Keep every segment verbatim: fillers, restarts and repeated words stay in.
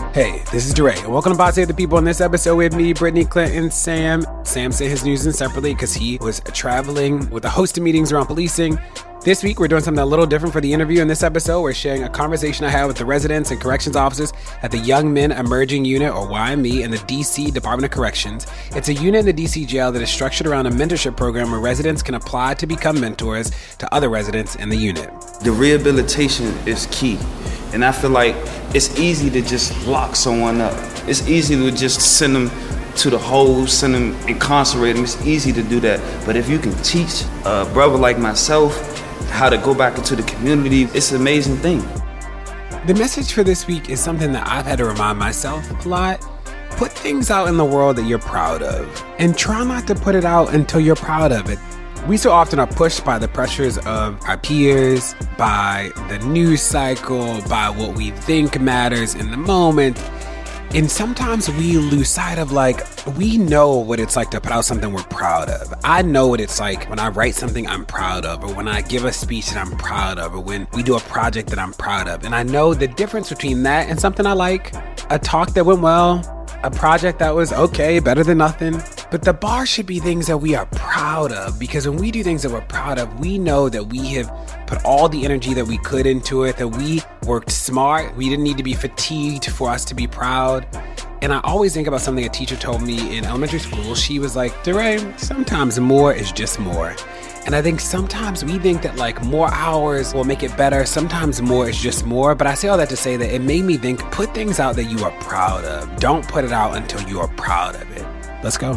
Hey, this is DeRay, and welcome to Pod Save the People. In this episode with me, Brittany, Clint, and Sam. Sam sent his news in separately because he was traveling with a host of meetings around policing. This week, we're doing something a little different for the interview. In this episode, we're sharing a conversation I had with the residents and corrections officers at the Young Men Emerging Unit, or Y M E, in the D C Department of Corrections. It's a unit in the D C jail that is structured around a mentorship program where residents can apply to become mentors to other residents in the unit. The rehabilitation is key. And I feel like it's easy to just lock someone up. It's easy to just send them to the hole, send them, incarcerate them. It's easy to do that. But if you can teach a brother like myself how to go back into the community, it's an amazing thing. The message for this week is something that I've had to remind myself a lot. Put things out in the world that you're proud of, and try not to put it out until you're proud of it. We so often are pushed by the pressures of our peers, by the news cycle, by what we think matters in the moment. And sometimes we lose sight of, like, we know what it's like to put out something we're proud of. I know what it's like when I write something I'm proud of, or when I give a speech that I'm proud of, or when we do a project that I'm proud of. And I know the difference between that and something I like, a talk that went well, a project that was okay, better than nothing. But the bar should be things that we are proud of, because when we do things that we're proud of, we know that we have put all the energy that we could into it, that we worked smart. We didn't need to be fatigued for us to be proud. And I always think about something a teacher told me in elementary school. She was like, DeRay, sometimes more is just more. And I think sometimes we think that like more hours will make it better. Sometimes more is just more. But I say all that to say that it made me think, put things out that you are proud of. Don't put it out until you are proud of it. Let's go.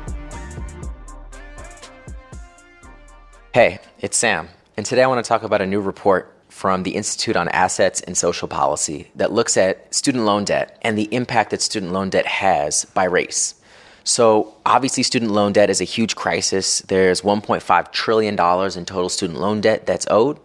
Hey, it's Sam, and today I want to talk about a new report from the Institute on Assets and Social Policy that looks at student loan debt and the impact that student loan debt has by race. So obviously student loan debt is a huge crisis. There's one point five trillion dollars in total student loan debt that's owed.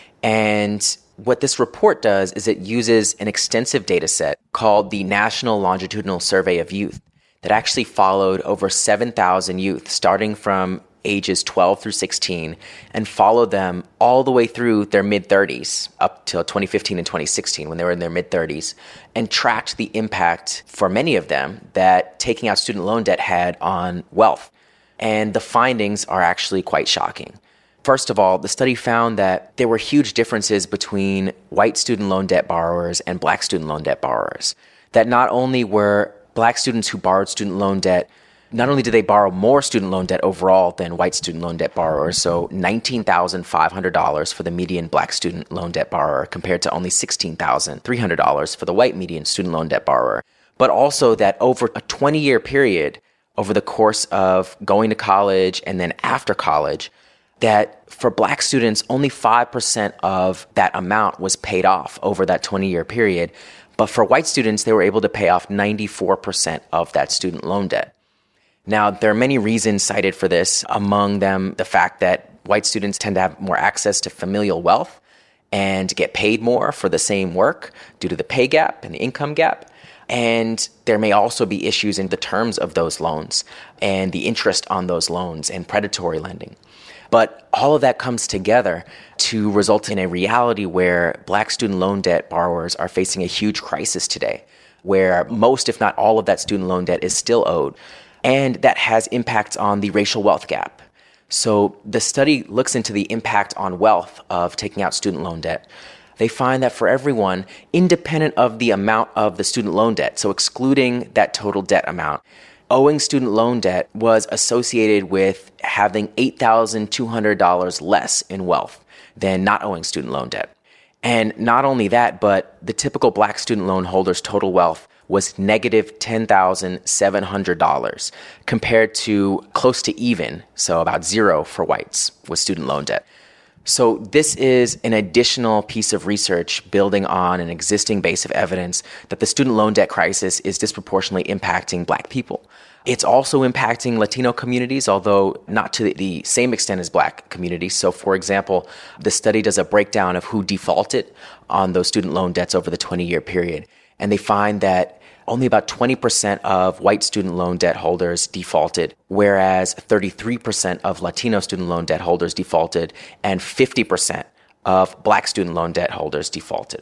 And what this report does is it uses an extensive data set called the National Longitudinal Survey of Youth that actually followed over seven thousand youth starting from ages twelve through sixteen and followed them all the way through their mid-thirties up till twenty fifteen and twenty sixteen when they were in their mid-thirties, and tracked the impact for many of them that taking out student loan debt had on wealth. And the findings are actually quite shocking. First of all, the study found that there were huge differences between white student loan debt borrowers and black student loan debt borrowers. That not only were black students who borrowed student loan debt, not only did they borrow more student loan debt overall than white student loan debt borrowers, so nineteen thousand five hundred dollars for the median black student loan debt borrower compared to only sixteen thousand three hundred dollars for the white median student loan debt borrower, but also that over a twenty-year period, over the course of going to college and then after college, that for black students, only five percent of that amount was paid off over that twenty-year period. But for white students, they were able to pay off ninety-four percent of that student loan debt. Now, there are many reasons cited for this, among them the fact that white students tend to have more access to familial wealth and get paid more for the same work due to the pay gap and the income gap. And there may also be issues in the terms of those loans and the interest on those loans and predatory lending. But all of that comes together to result in a reality where black student loan debt borrowers are facing a huge crisis today, where most, if not all of that student loan debt is still owed. And that has impacts on the racial wealth gap. So the study looks into the impact on wealth of taking out student loan debt. They find that for everyone, independent of the amount of the student loan debt, so excluding that total debt amount, owing student loan debt was associated with having eight thousand two hundred dollars less in wealth than not owing student loan debt. And not only that, but the typical black student loan holder's total wealth was negative ten thousand seven hundred dollars compared to close to even, so about zero for whites with student loan debt. So this is an additional piece of research building on an existing base of evidence that the student loan debt crisis is disproportionately impacting black people. It's also impacting Latino communities, although not to the same extent as black communities. So for example, the study does a breakdown of who defaulted on those student loan debts over the twenty-year period. And they find that only about twenty percent of white student loan debt holders defaulted, whereas thirty-three percent of Latino student loan debt holders defaulted, and fifty percent of black student loan debt holders defaulted.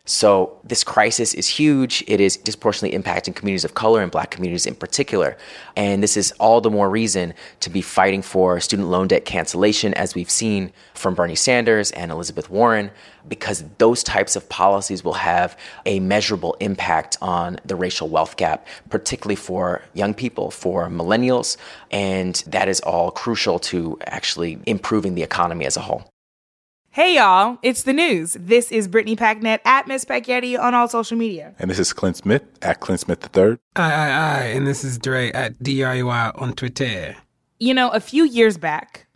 So this crisis is huge. It is disproportionately impacting communities of color and Black communities in particular. And this is all the more reason to be fighting for student loan debt cancellation, as we've seen from Bernie Sanders and Elizabeth Warren, because those types of policies will have a measurable impact on the racial wealth gap, particularly for young people, for millennials. And that is all crucial to actually improving the economy as a whole. Hey, y'all, it's the news. This is Brittany Packnett at Miss Packyetti on all social media. And this is Clint Smith at Clint Smith the third. Aye, aye, aye. And this is Dre at D R E Y on Twitter. You know, a few years back,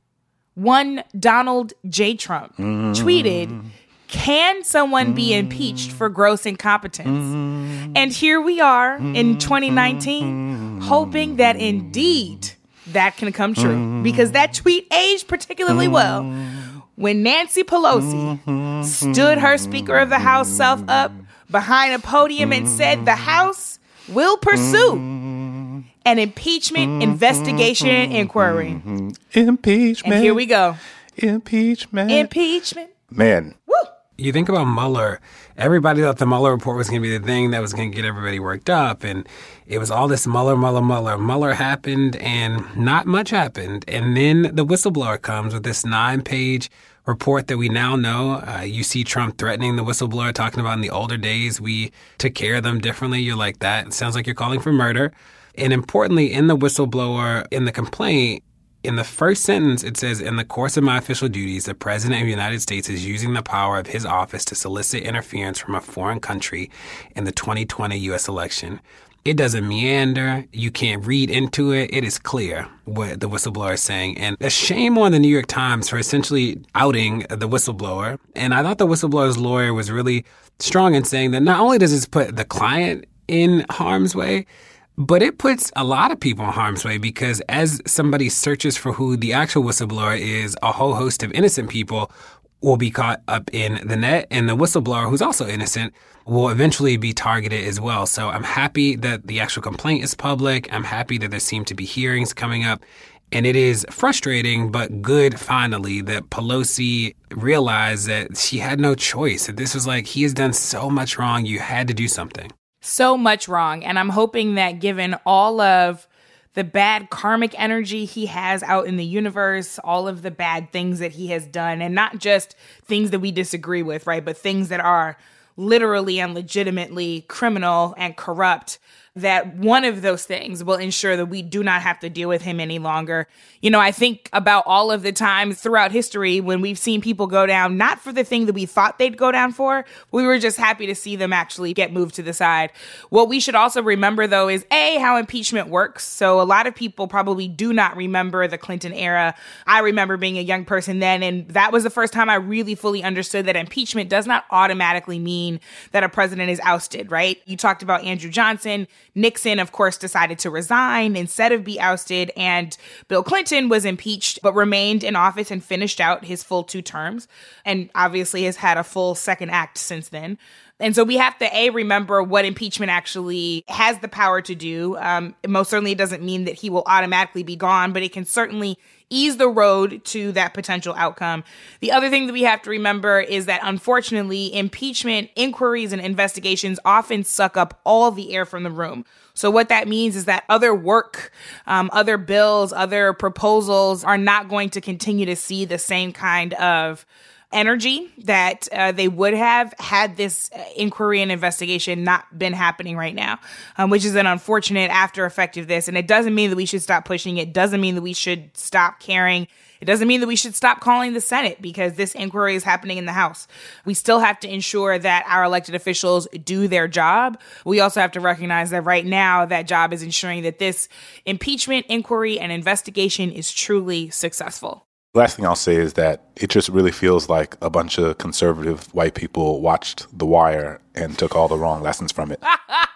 one Donald J. Trump mm-hmm. tweeted, "Can someone be impeached for gross incompetence?" Mm-hmm. And here we are in twenty nineteen, hoping that indeed that can come true. Mm-hmm. Because that tweet aged particularly mm-hmm. well when Nancy Pelosi mm-hmm. stood her Speaker of the House self up behind a podium and said the House will pursue mm-hmm. an impeachment mm-hmm. investigation and inquiry. Mm-hmm. Impeachment. And here we go. Impeachment. Impeachment. Man. Woo. You think about Mueller, everybody thought the Mueller report was going to be the thing that was going to get everybody worked up. And it was all this Mueller, Mueller, Mueller. Mueller happened and not much happened. And then the whistleblower comes with this nine-page report that we now know. Uh, you see Trump threatening the whistleblower, talking about in the older days we took care of them differently. You're like, that sounds like you're calling for murder. And importantly, in the whistleblower, in the complaint, in the first sentence, it says, "In the course of my official duties, the President of the United States is using the power of his office to solicit interference from a foreign country in the twenty twenty U S election." It doesn't meander. You can't read into it. It is clear what the whistleblower is saying. And a shame on the New York Times for essentially outing the whistleblower. And I thought the whistleblower's lawyer was really strong in saying that not only does this put the client in harm's way, but it puts a lot of people in harm's way, because as somebody searches for who the actual whistleblower is, a whole host of innocent people will be caught up in the net, and the whistleblower, who's also innocent, will eventually be targeted as well. So I'm happy that the actual complaint is public. I'm happy that there seem to be hearings coming up. And it is frustrating, but good, finally, that Pelosi realized that she had no choice. That this was like, he has done so much wrong. You had to do something. So much wrong. And I'm hoping that given all of the bad karmic energy he has out in the universe, all of the bad things that he has done, and not just things that we disagree with, right, but things that are literally and legitimately criminal and corrupt, that one of those things will ensure that we do not have to deal with him any longer. You know, I think about all of the times throughout history when we've seen people go down, not for the thing that we thought they'd go down for. We were just happy to see them actually get moved to the side. What we should also remember, though, is A, how impeachment works. So a lot of people probably do not remember the Clinton era. I remember being a young person then, and that was the first time I really fully understood that impeachment does not automatically mean that a president is ousted, right? You talked about Andrew Johnson. Nixon, of course, decided to resign instead of be ousted, and Bill Clinton was impeached but remained in office and finished out his full two terms, and obviously has had a full second act since then. And so we have to, A, remember what impeachment actually has the power to do. Um, most certainly it doesn't mean that he will automatically be gone, but it can certainly ease the road to that potential outcome. The other thing that we have to remember is that, unfortunately, impeachment inquiries and investigations often suck up all the air from the room. So what that means is that other work, um, other bills, other proposals are not going to continue to see the same kind of energy that uh, they would have had this inquiry and investigation not been happening right now, um, which is an unfortunate after effect of this. And it doesn't mean that we should stop pushing. It doesn't mean that we should stop caring. It doesn't mean that we should stop calling the Senate, because this inquiry is happening in the House. We still have to ensure that our elected officials do their job. We also have to recognize that right now that job is ensuring that this impeachment inquiry and investigation is truly successful. Last thing I'll say is that it just really feels like a bunch of conservative white people watched The Wire and took all the wrong lessons from it.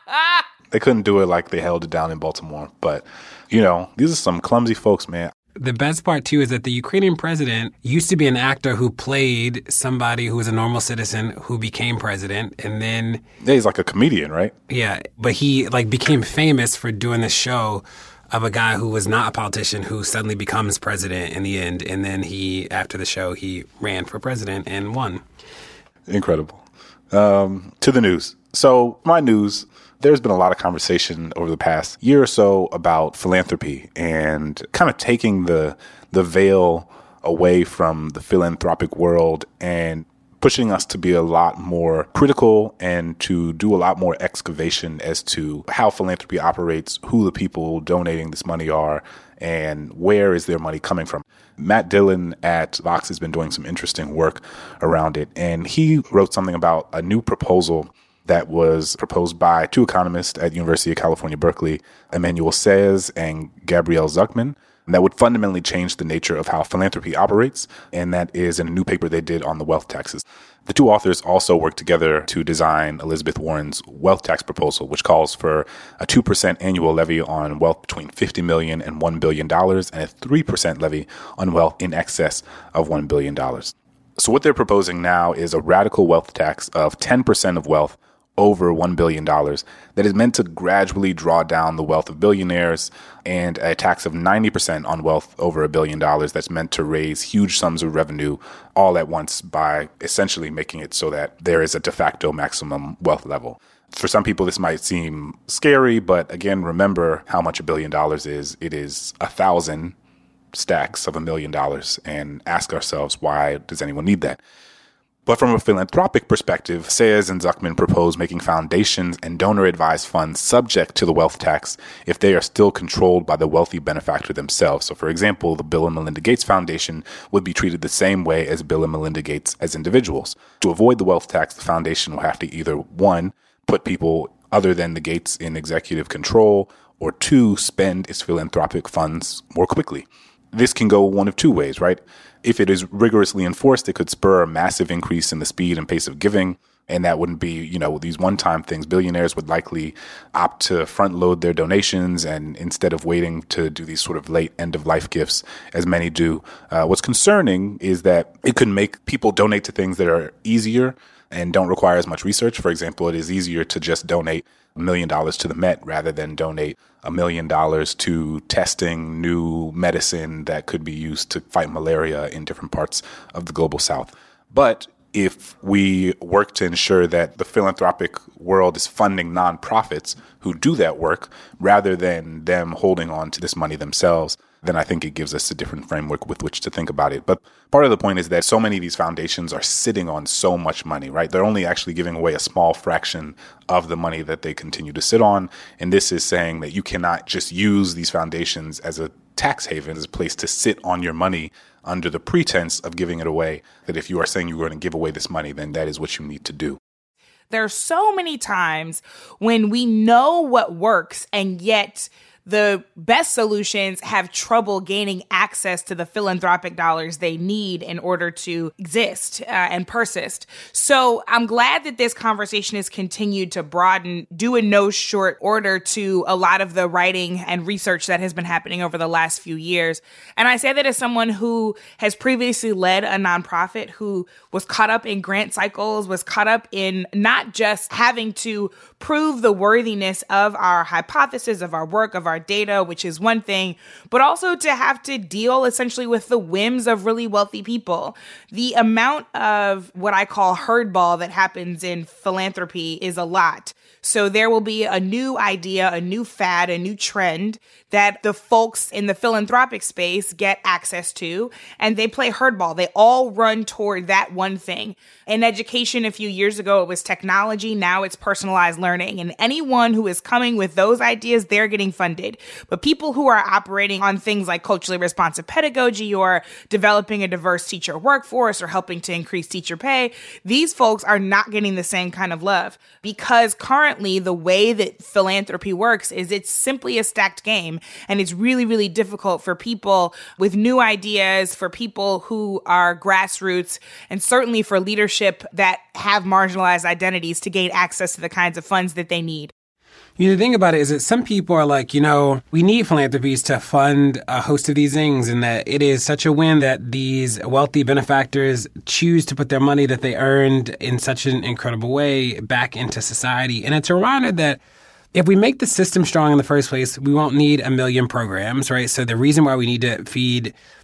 They couldn't do it like they held it down in Baltimore. But, you know, these are some clumsy folks, man. The best part, too, is that the Ukrainian president used to be an actor who played somebody who was a normal citizen who became president. And then... Yeah, he's like a comedian, right? Yeah, but he, like, became famous for doing this show of a guy who was not a politician who suddenly becomes president in the end. And then he, after the show, he ran for president and won. Incredible. Um, to the news. So my news, there's been a lot of conversation over the past year or so about philanthropy and kind of taking the the veil away from the philanthropic world and pushing us to be a lot more critical and to do a lot more excavation as to how philanthropy operates, who the people donating this money are, and where is their money coming from. Matt Dillon at Vox has been doing some interesting work around it, and he wrote something about a new proposal that was proposed by two economists at University of California, Berkeley, Emmanuel Saez and Gabrielle Zuckman, that would fundamentally change the nature of how philanthropy operates, and that is in a new paper they did on the wealth taxes. The two authors also worked together to design Elizabeth Warren's wealth tax proposal, which calls for a two percent annual levy on wealth between fifty million dollars and one billion dollars and a three percent levy on wealth in excess of one billion dollars. So what they're proposing now is a radical wealth tax of ten percent of wealth over one billion dollars that is meant to gradually draw down the wealth of billionaires, and a tax of ninety percent on wealth over a billion dollars that's meant to raise huge sums of revenue all at once by essentially making it so that there is a de facto maximum wealth level. For some people, this might seem scary, but again, remember how much a billion dollars is. It is a thousand stacks of a million dollars, and ask ourselves, why does anyone need that? But from a philanthropic perspective, Saez and Zuckman propose making foundations and donor-advised funds subject to the wealth tax if they are still controlled by the wealthy benefactor themselves. So, for example, the Bill and Melinda Gates Foundation would be treated the same way as Bill and Melinda Gates as individuals. To avoid the wealth tax, the foundation will have to either, one, put people other than the Gates in executive control, or two, spend its philanthropic funds more quickly. This can go one of two ways, right? If it is rigorously enforced, it could spur a massive increase in the speed and pace of giving. And that wouldn't be, you know, these one-time things. Billionaires would likely opt to front-load their donations, and instead of waiting to do these sort of late end-of-life gifts, as many do. Uh, what's concerning is that it could make people donate to things that are easier and don't require as much research. For example, it is easier to just donate a million dollars to the Met rather than donate a million dollars to testing new medicine that could be used to fight malaria in different parts of the global South. But if we work to ensure that the philanthropic world is funding nonprofits who do that work rather than them holding on to this money themselves, then I think it gives us a different framework with which to think about it. But part of the point is that so many of these foundations are sitting on so much money, right? They're only actually giving away a small fraction of the money that they continue to sit on. And this is saying that you cannot just use these foundations as a tax haven, as a place to sit on your money under the pretense of giving it away, that if you are saying you're going to give away this money, then that is what you need to do. There are so many times when we know what works, and yet the best solutions have trouble gaining access to the philanthropic dollars they need in order to exist uh, and persist. So I'm glad that this conversation has continued to broaden, due in no short order to a lot of the writing and research that has been happening over the last few years. And I say that as someone who has previously led a nonprofit, who was caught up in grant cycles, was caught up in not just having to prove the worthiness of our hypothesis, of our work, of our data, which is one thing, but also to have to deal essentially with the whims of really wealthy people. The amount of what I call herdball that happens in philanthropy is a lot. So there will be a new idea, a new fad, a new trend that the folks in the philanthropic space get access to, and they play herdball. They all run toward that one thing. In education a few years ago, it was technology. Now it's personalized learning. And anyone who is coming with those ideas, they're getting funded. But people who are operating on things like culturally responsive pedagogy or developing a diverse teacher workforce or helping to increase teacher pay, these folks are not getting the same kind of love, because currently the way that philanthropy works is it's simply a stacked game. And it's really, really difficult for people with new ideas, for people who are grassroots, and certainly for leadership that have marginalized identities to gain access to the kinds of funds that they need. You know, the thing about it is that some people are like, you know, we need philanthropies to fund a host of these things, and that it is such a win that these wealthy benefactors choose to put their money that they earned in such an incredible way back into society. And it's a reminder that if we make the system strong in the first place, we won't need a million programs, right? So the reason why we need to feed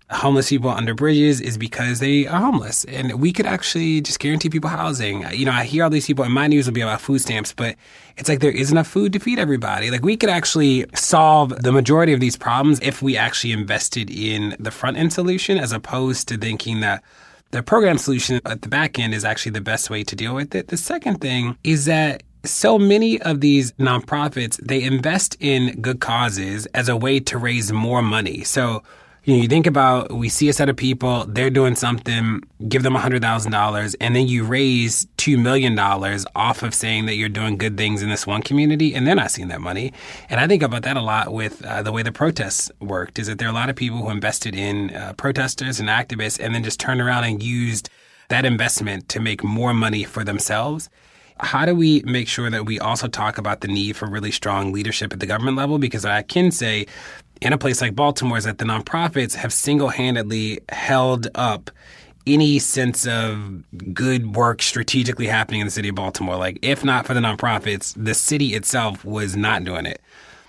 homeless people under bridges is because they are homeless. And we could actually just guarantee people housing. You know, I hear all these people, and my news will be about food stamps, but it's like there isn't enough food to feed everybody. Like we could actually solve the majority of these problems if we actually invested in the front end solution as opposed to thinking that the program solution at the back end is actually the best way to deal with it. The second thing is that so many of these nonprofits, they invest in good causes as a way to raise more money. So you know, you think about, we see a set of people, they're doing something, give them one hundred thousand dollars, and then you raise two million dollars off of saying that you're doing good things in this one community, and they're not seeing that money. And I think about that a lot with uh, the way the protests worked, is that there are a lot of people who invested in uh, protesters and activists and then just turned around and used that investment to make more money for themselves. How do we make sure that we also talk about the need for really strong leadership at the government level? Because I can say, in a place like Baltimore, is that the nonprofits have single-handedly held up any sense of good work strategically happening in the city of Baltimore. Like, if not for the nonprofits, the city itself was not doing it.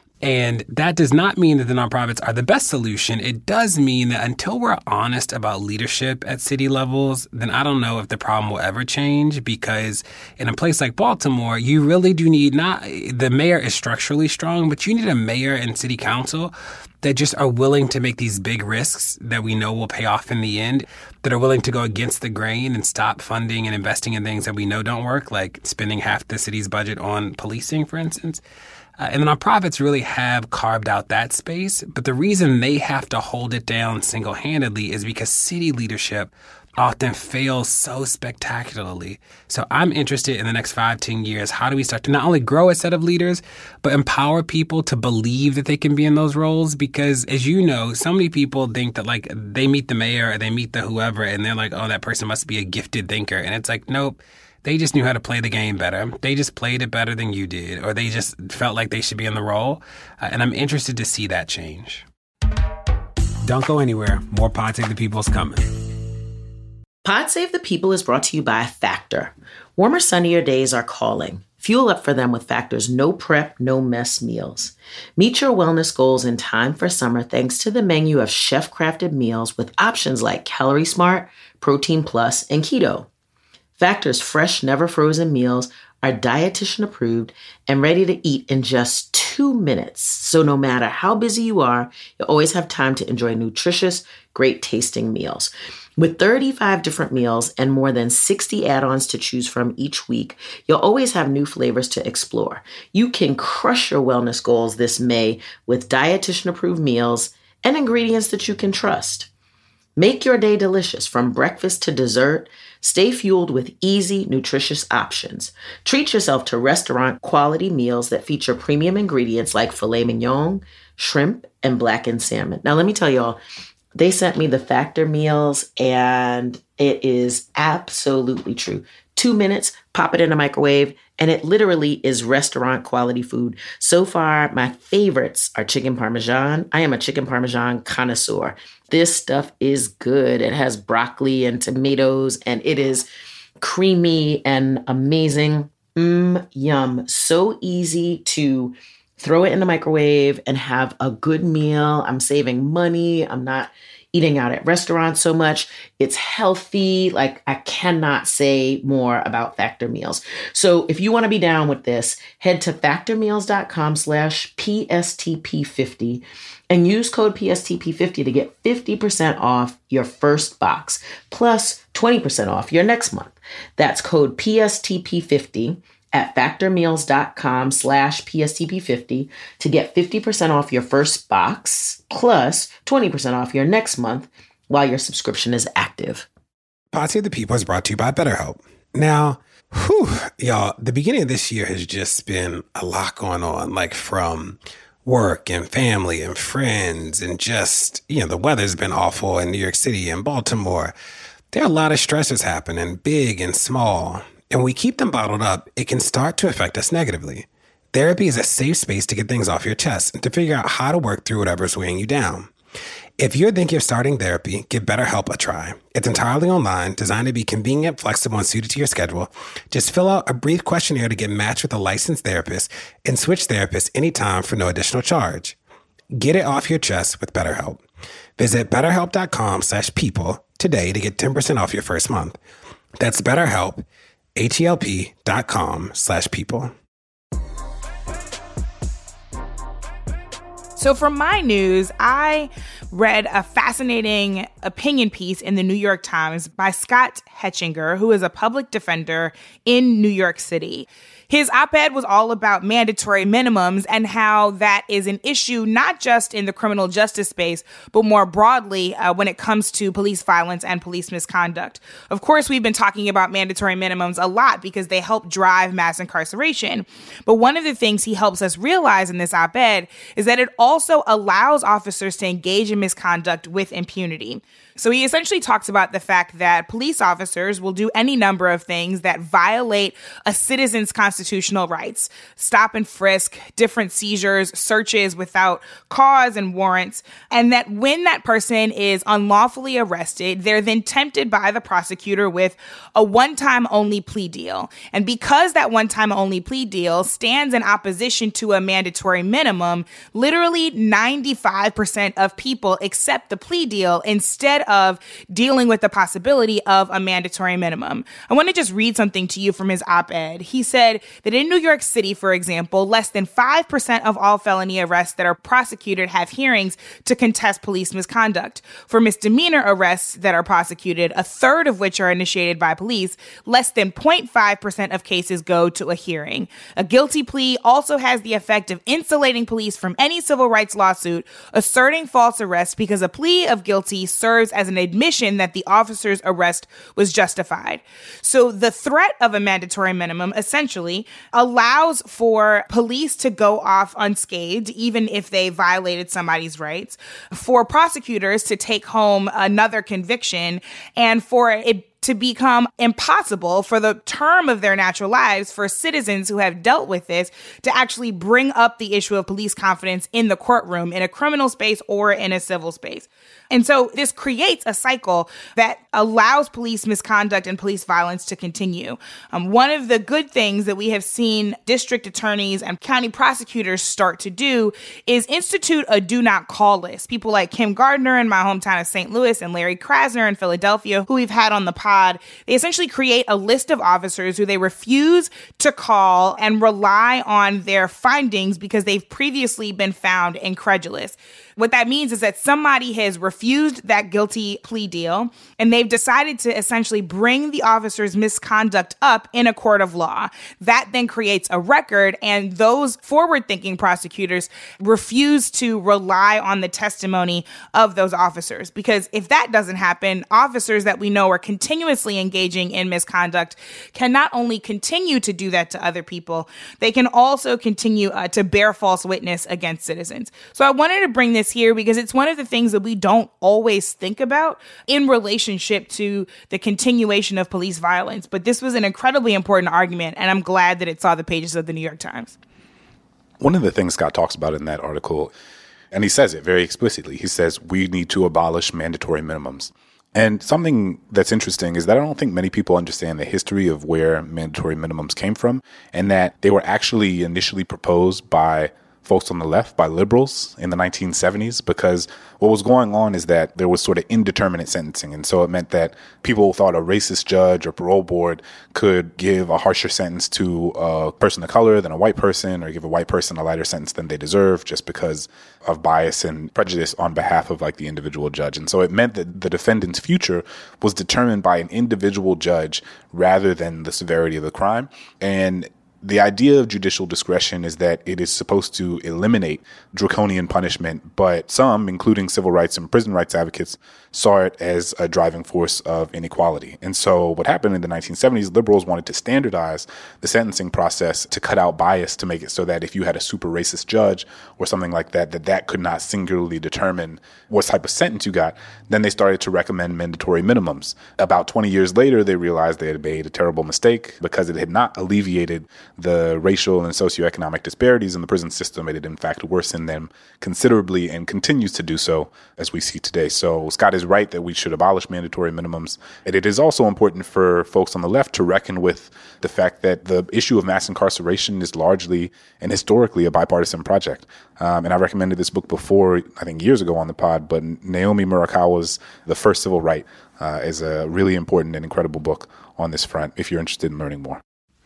And that does not mean that the nonprofits are the best solution. It does mean that until we're honest about leadership at city levels, then I don't know if the problem will ever change, because in a place like Baltimore, you really do need not the mayor is structurally strong, but you need a mayor and city council that just are willing to make these big risks that we know will pay off in the end, that are willing to go against the grain and stop funding and investing in things that we know don't work, like spending half the city's budget on policing, for instance. Uh, and the nonprofits really have carved out that space. But the reason they have to hold it down single-handedly is because city leadership often fails so spectacularly. So I'm interested in the next five, ten years, how do we start to not only grow a set of leaders, but empower people to believe that they can be in those roles? Because as you know, so many people think that like they meet the mayor or they meet the whoever and they're like, oh, that person must be a gifted thinker. And it's like, nope. They just knew how to play the game better. They just played it better than you did, or they just felt like they should be in the role. Uh, and I'm interested to see that change. Don't go anywhere. More Pod Save the People is coming. Pod Save the People is brought to you by Factor. Warmer, sunnier days are calling. Fuel up for them with Factor's no prep, no mess meals. Meet your wellness goals in time for summer thanks to the menu of chef-crafted meals with options like Calorie Smart, Protein Plus, and Keto. Factor's fresh, never frozen meals are dietitian approved and ready to eat in just two minutes. So no matter how busy you are, you'll always have time to enjoy nutritious, great tasting meals. With thirty-five different meals and more than sixty add-ons to choose from each week, you'll always have new flavors to explore. You can crush your wellness goals this May with dietitian approved meals and ingredients that you can trust. Make your day delicious from breakfast to dessert. Stay fueled with easy, nutritious options. Treat yourself to restaurant-quality meals that feature premium ingredients like filet mignon, shrimp, and blackened salmon. Now, let me tell y'all, they sent me the Factor meals, and it is absolutely true. Two minutes, pop it in a microwave, and it literally is restaurant-quality food. So far, my favorites are chicken parmesan. I am a chicken parmesan connoisseur. This stuff is good. It has broccoli and tomatoes, and it is creamy and amazing. Mmm, yum. So easy to throw it in the microwave and have a good meal. I'm saving money. I'm not eating out at restaurants so much. It's healthy. Like, I cannot say more about Factor meals. So if you want to be down with this, head to factormeals.com slash PSTP50 and use code P S T P fifty to get fifty percent off your first box, plus twenty percent off your next month. That's code P S T P fifty at factormeals.com slash PSTP50 to get fifty percent off your first box, plus twenty percent off your next month while your subscription is active. Pod Save the People is brought to you by BetterHelp. Now, whew, y'all, the beginning of this year has just been a lot going on, like from work and family and friends and just, you know, the weather's been awful in New York City and Baltimore. There are a lot of stressors happening, big and small. And when we keep them bottled up, it can start to affect us negatively. Therapy is a safe space to get things off your chest and to figure out how to work through whatever's weighing you down. If you're thinking of starting therapy, give BetterHelp a try. It's entirely online, designed to be convenient, flexible, and suited to your schedule. Just fill out a brief questionnaire to get matched with a licensed therapist and switch therapists anytime for no additional charge. Get it off your chest with BetterHelp. Visit betterhelp.com slash people today to get ten percent off your first month. That's BetterHelp, H-E-L-P dot com slash people. So for my news, I read a fascinating opinion piece in the New York Times by Scott Hetchinger, who is a public defender in New York City. His op-ed was all about mandatory minimums and how that is an issue not just in the criminal justice space, but more broadly uh, when it comes to police violence and police misconduct. Of course, we've been talking about mandatory minimums a lot because they help drive mass incarceration. But one of the things he helps us realize in this op-ed is that it also allows officers to engage in misconduct with impunity. So he essentially talks about the fact that police officers will do any number of things that violate a citizen's constitutional rights, stop and frisk, different seizures, searches without cause and warrants, and that when that person is unlawfully arrested, they're then tempted by the prosecutor with a one-time only plea deal. And because that one-time only plea deal stands in opposition to a mandatory minimum, literally ninety-five percent of people accept the plea deal instead of dealing with the possibility of a mandatory minimum. I want to just read something to you from his op-ed. He said that in New York City, for example, less than five percent of all felony arrests that are prosecuted have hearings to contest police misconduct. For misdemeanor arrests that are prosecuted, a third of which are initiated by police, less than zero point five percent of cases go to a hearing. A guilty plea also has the effect of insulating police from any civil rights lawsuit asserting false arrest because a plea of guilty serves as an admission that the officer's arrest was justified. So the threat of a mandatory minimum essentially allows for police to go off unscathed, even if they violated somebody's rights, for prosecutors to take home another conviction, and for it to become impossible for the term of their natural lives for citizens who have dealt with this to actually bring up the issue of police confidence in the courtroom, in a criminal space or in a civil space. And so this creates a cycle that allows police misconduct and police violence to continue. Um, one of the good things that we have seen district attorneys and county prosecutors start to do is institute a do not call list. People like Kim Gardner in my hometown of Saint Louis and Larry Krasner in Philadelphia, who we've had on the pod, they essentially create a list of officers who they refuse to call and rely on their findings because they've previously been found incredulous. What that means is that somebody has refused that guilty plea deal, and they've decided to essentially bring the officer's misconduct up in a court of law. That then creates a record, and those forward-thinking prosecutors refuse to rely on the testimony of those officers. Because if that doesn't happen, officers that we know are continuously engaging in misconduct can not only continue to do that to other people, they can also continue uh, to bear false witness against citizens. So I wanted to bring this here because it's one of the things that we don't always think about in relationship to the continuation of police violence. But this was an incredibly important argument, and I'm glad that it saw the pages of the New York Times. One of the things Scott talks about in that article, and he says it very explicitly, he says we need to abolish mandatory minimums. And something that's interesting is that I don't think many people understand the history of where mandatory minimums came from, and that they were actually initially proposed by folks on the left, by liberals in the nineteen seventies, because what was going on is that there was sort of indeterminate sentencing. And so it meant that people thought a racist judge or parole board could give a harsher sentence to a person of color than a white person, or give a white person a lighter sentence than they deserve just because of bias and prejudice on behalf of like the individual judge. And so it meant that the defendant's future was determined by an individual judge rather than the severity of the crime. And the idea of judicial discretion is that it is supposed to eliminate draconian punishment, but some, including civil rights and prison rights advocates, saw it as a driving force of inequality. And so what happened in the nineteen seventies, liberals wanted to standardize the sentencing process to cut out bias, to make it so that if you had a super racist judge or something like that, that that could not singularly determine what type of sentence you got. Then they started to recommend mandatory minimums. About twenty years later, they realized they had made a terrible mistake because it had not alleviated the racial and socioeconomic disparities in the prison system. It had, in fact, worsened them considerably and continues to do so as we see today. So Scott is right that we should abolish mandatory minimums. And it is also important for folks on the left to reckon with the fact that the issue of mass incarceration is largely and historically a bipartisan project. Um, and I recommended this book before, I think years ago on the pod, but Naomi Murakawa's The First Civil Right uh, is a really important and incredible book on this front if you're interested in learning more.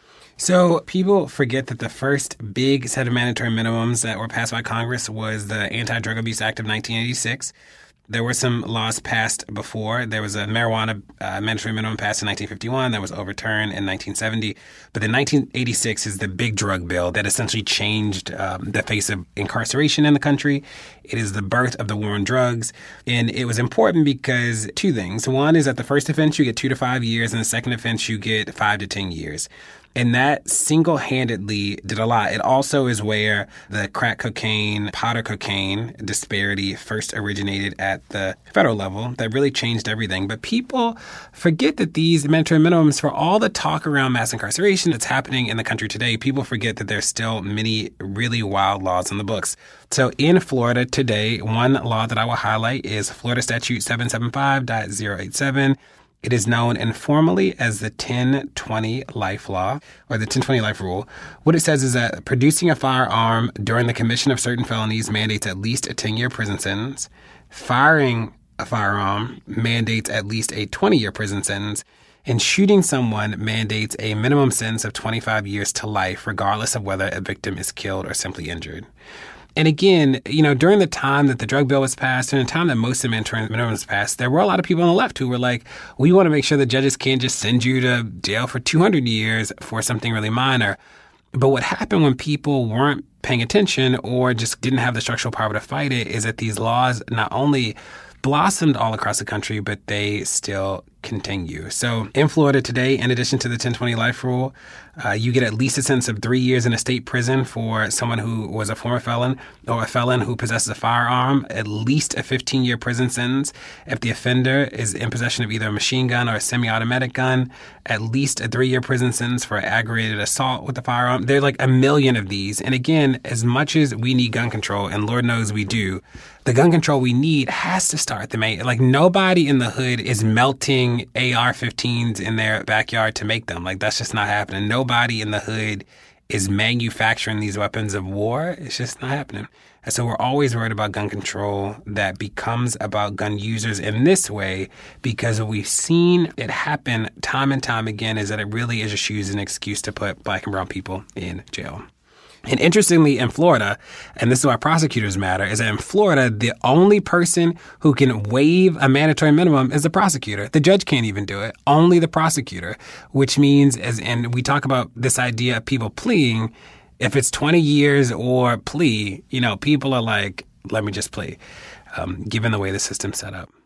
So people forget that the first big set of mandatory minimums that were passed by Congress was the Anti-Drug Abuse Act of nineteen eighty-six. There were some laws passed before. There was a marijuana uh, mandatory minimum passed in nineteen fifty-one that was overturned in nineteen seventy. But then nineteen eighty-six is the big drug bill that essentially changed um, the face of incarceration in the country. It is the birth of the war on drugs. And it was important because two things. One is that the first offense, you get two to five years, and the second offense, you get five to ten years. And that single-handedly did a lot. It also is where the crack cocaine, powder cocaine disparity first originated at the federal level. That really changed everything. But people forget that these mandatory minimums, for all the talk around mass incarceration that's happening in the country today, people forget that there's still many really wild laws in the books. So in Florida today, one law that I will highlight is Florida Statute seven seventy-five point oh eight seven. It is known informally as the ten twenty Life Law, or the ten twenty Life Rule. What it says is that producing a firearm during the commission of certain felonies mandates at least a ten-year prison sentence. Firing a firearm mandates at least a twenty-year prison sentence. And shooting someone mandates a minimum sentence of twenty-five years to life, regardless of whether a victim is killed or simply injured. And again, you know, during the time that the drug bill was passed, during the time that most of the mandatory minimums was passed, there were a lot of people on the left who were like, we want to make sure that judges can't just send you to jail for two hundred years for something really minor. But what happened when people weren't paying attention or just didn't have the structural power to fight it is that these laws not only blossomed all across the country, but they still continue. So in Florida today, in addition to the ten twenty Life Rule, uh, you get at least a sentence of three years in a state prison for someone who was a former felon or a felon who possesses a firearm, at least a fifteen-year prison sentence if the offender is in possession of either a machine gun or a semi-automatic gun, at least a three-year prison sentence for aggravated assault with a firearm. There are like a million of these. And again, as much as we need gun control, and Lord knows we do, the gun control we need has to start the main. Like, nobody in the hood is melting A R fifteens in their backyard to make them. Like, that's just not happening. Nobody in the hood is manufacturing these weapons of war. It's just not happening. And so we're always worried about gun control that becomes about gun users in this way, because what we've seen it happen time and time again is that it really is just used as an excuse to put black and brown people in jail. And interestingly, in Florida, and this is why prosecutors matter, is that in Florida, the only person who can waive a mandatory minimum is the prosecutor. The judge can't even do it. Only the prosecutor, which means, as and we talk about this idea of people pleading, if it's twenty years or plea, you know, people are like, let me just plea, um, given the way the system's set up.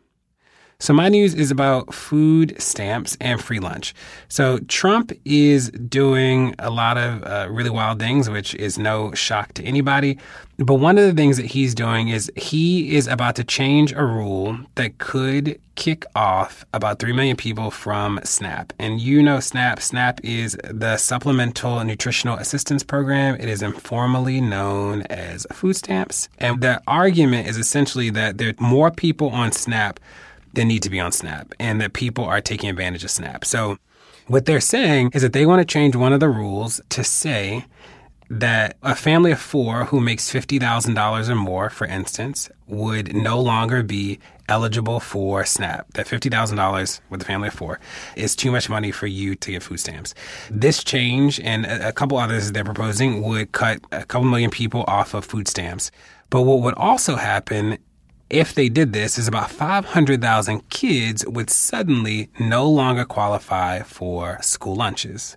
So my news is about food stamps and free lunch. So Trump is doing a lot of uh, really wild things, which is no shock to anybody. But one of the things that he's doing is he is about to change a rule that could kick off about three million people from SNAP. And you know SNAP. SNAP is the Supplemental Nutritional Assistance Program. It is informally known as food stamps. And the argument is essentially that there are more people on SNAP that need to be on SNAP, and that people are taking advantage of SNAP. So what they're saying is that they want to change one of the rules to say that a family of four who makes fifty thousand dollars or more, for instance, would no longer be eligible for SNAP. That fifty thousand dollars with a family of four is too much money for you to get food stamps. This change and a couple others they're proposing would cut a couple million people off of food stamps. But what would also happen if they did this is about five hundred thousand kids would suddenly no longer qualify for school lunches.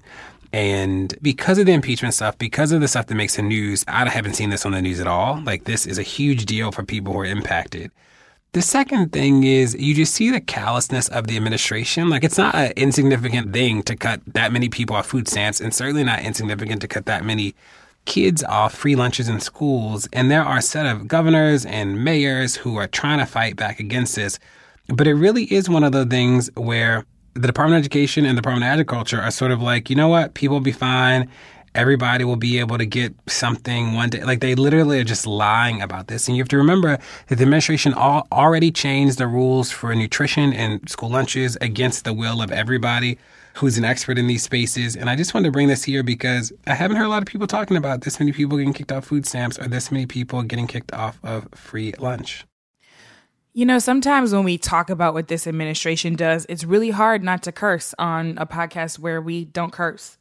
And because of the impeachment stuff, because of the stuff that makes the news, I haven't seen this on the news at all. Like, this is a huge deal for people who are impacted. The second thing is you just see the callousness of the administration. Like, it's not an insignificant thing to cut that many people off food stamps, and certainly not insignificant to cut that many kids off free lunches in schools. And there are a set of governors and mayors who are trying to fight back against this. But it really is one of the things where the Department of Education and the Department of Agriculture are sort of like, you know what, people will be fine. everybody will be able to get something one day. Like, they literally are just lying about this. And you have to remember that the administration all, already changed the rules for nutrition and school lunches against the will of everybody who's an expert in these spaces. And I just wanted to bring this here because I haven't heard a lot of people talking about this many people getting kicked off food stamps or this many people getting kicked off of free lunch. You know, sometimes when we talk about what this administration does, it's really hard not to curse on a podcast where we don't curse.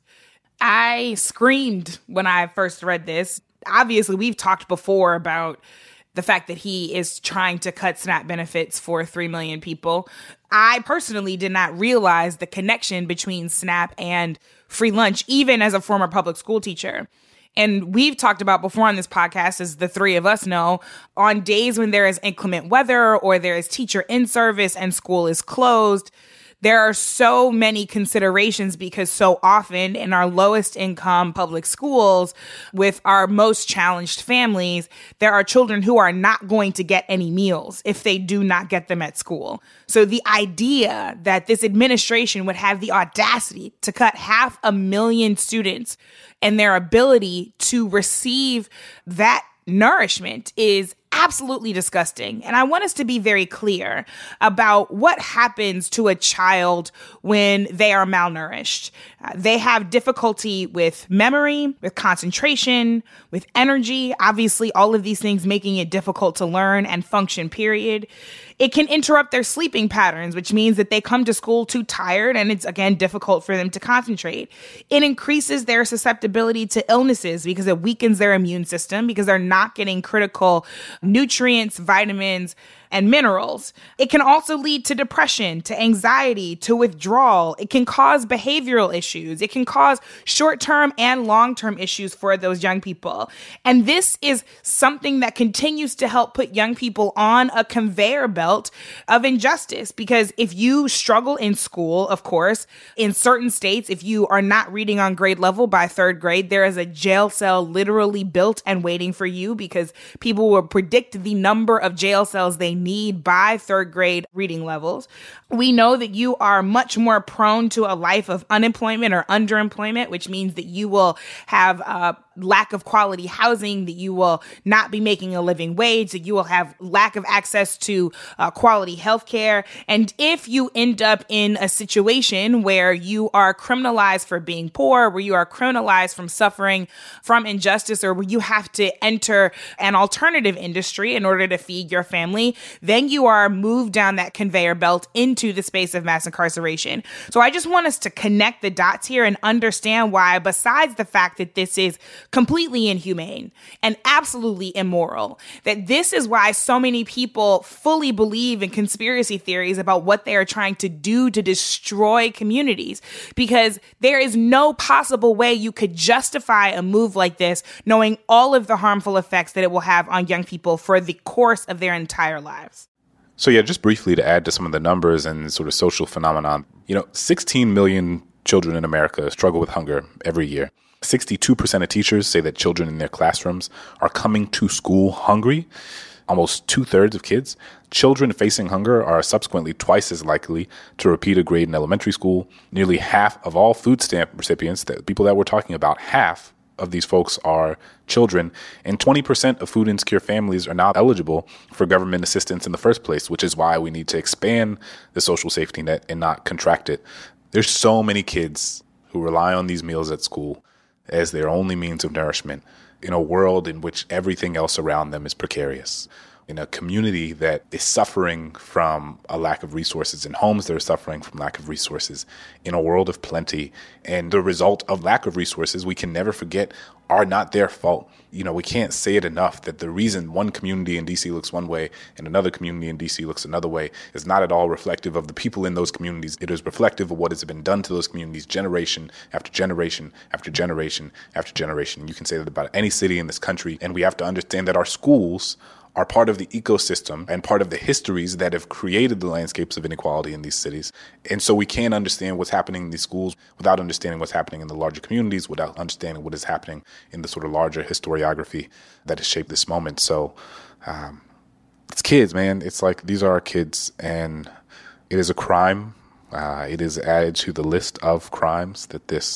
I screamed when I first read this. Obviously, we've talked before about the fact that he is trying to cut SNAP benefits for three million people. I personally did not realize the connection between SNAP and free lunch, even as a former public school teacher. And we've talked about before on this podcast, as the three of us know, on days when there is inclement weather or there is teacher in service and school is closed, there are so many considerations because so often in our lowest income public schools with our most challenged families, there are children who are not going to get any meals if they do not get them at school. So the idea that this administration would have the audacity to cut half a million students and their ability to receive that nourishment is absolutely disgusting. And I want us to be very clear about what happens to a child when they are malnourished. Uh, they have difficulty with memory, with concentration, with energy, obviously all of these things making it difficult to learn and function, period. It can interrupt their sleeping patterns, which means that they come to school too tired and it's, again, difficult for them to concentrate. It increases their susceptibility to illnesses because it weakens their immune system because they're not getting critical nutrients, vitamins, and minerals. It can also lead to depression, to anxiety, to withdrawal. It can cause behavioral issues. It can cause short-term and long-term issues for those young people. And this is something that continues to help put young people on a conveyor belt of injustice. Because if you struggle in school, of course, in certain states, if you are not reading on grade level by third grade, there is a jail cell literally built and waiting for you because people will predict the number of jail cells they need by third grade reading levels. We know that you are much more prone to a life of unemployment or underemployment, which means that you will have a lack of quality housing, that you will not be making a living wage, that you will have lack of access to uh, quality health care. And if you end up in a situation where you are criminalized for being poor, where you are criminalized from suffering from injustice, or where you have to enter an alternative industry in order to feed your family, then you are moved down that conveyor belt into the space of mass incarceration. So I just want us to connect the dots here and understand why, besides the fact that this is completely inhumane and absolutely immoral, that this is why so many people fully believe in conspiracy theories about what they are trying to do to destroy communities, because there is no possible way you could justify a move like this knowing all of the harmful effects that it will have on young people for the course of their entire lives. So yeah, just briefly to add to some of the numbers and sort of social phenomenon, you know, sixteen million children in America struggle with hunger every year. sixty-two percent of teachers say that children in their classrooms are coming to school hungry. Almost two-thirds of kids, children facing hunger are subsequently twice as likely to repeat a grade in elementary school. Nearly half of all food stamp recipients, the people that we're talking about, half of these folks are children, and twenty percent of food insecure families are not eligible for government assistance in the first place, which is why we need to expand the social safety net and not contract it. There's so many kids who rely on these meals at school as their only means of nourishment in a world in which everything else around them is precarious. In a community that is suffering from a lack of resources, in homes that are suffering from lack of resources, in a world of plenty. And the result of lack of resources, we can never forget, are not their fault. You know, we can't say it enough that the reason one community in D C looks one way and another community in D C looks another way is not at all reflective of the people in those communities. It is reflective of what has been done to those communities generation after generation after generation after generation. You can say that about any city in this country. And we have to understand that our schools are part of the ecosystem and part of the histories that have created the landscapes of inequality in these cities. And so we can't understand what's happening in these schools without understanding what's happening in the larger communities, without understanding what is happening in the sort of larger historiography that has shaped this moment. So um, it's kids, man. It's like these are our kids, and it is a crime. Uh, it is added to the list of crimes that this